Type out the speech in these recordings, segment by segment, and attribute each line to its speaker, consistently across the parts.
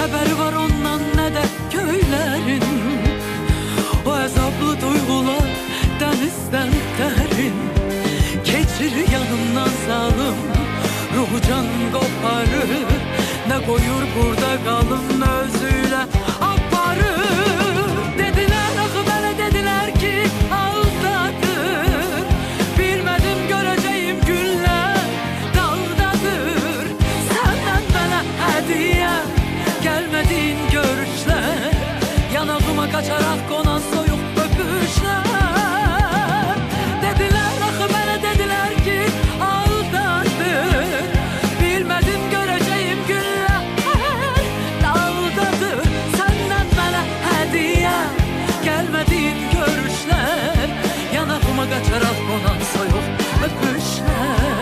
Speaker 1: haberi var ondan ne de köylerin. O azaplı duygular denizden derin. Geçir yanımdan zalim, ruhu can koparır. Ne koyur burada kalın özüyle aparır. Dediler akı bana dediler ki aldadır. Bilmedim göreceğim günler daldadır. Senden bana hediye gelmediğin görüşler. Yanağıma kaçarak konan soyuk öpüşler. Dediler akı bana dediler ki aldadır. Bilmedim göreceğim günler daldadır. Senden bana hediye gelmediğin görüşler. Yanağıma kaçarak konan soyuk öpüşler.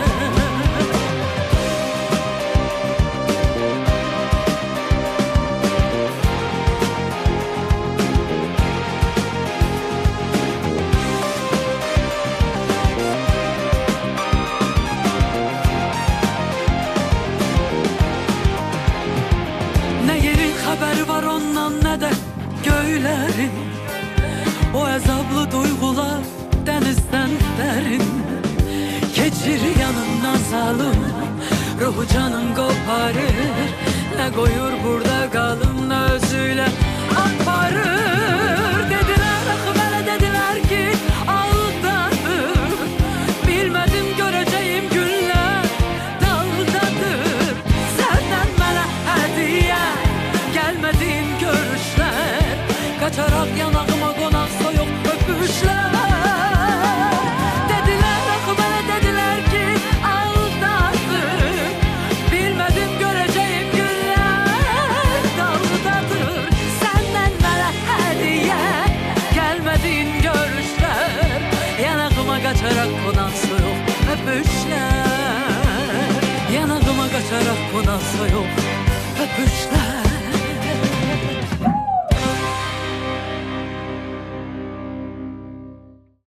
Speaker 1: Haberi var ondan ne de göylerin. O azaplı duygular denizden derin. Geçir yanımdan zalim, ruhu canın koparır. Ne koyur burada kalın özüyle aparır. Dediler akı bana dediler ki aldadır. Bilmedim göreceğim günler daldadır. Senden bana hediye gelmediğin görüşler. Kaçarak yanağıma konan soyuk öpüşler. Dediler akı bana dediler ki aldadır. Bilmedim göreceğim günler daldadır. Senden bana hediye gelmediğin görüşler. Yanağıma kaçarak konan soyuk öpüşler. Yanağıma kaçarak konan soyuk öpüşler.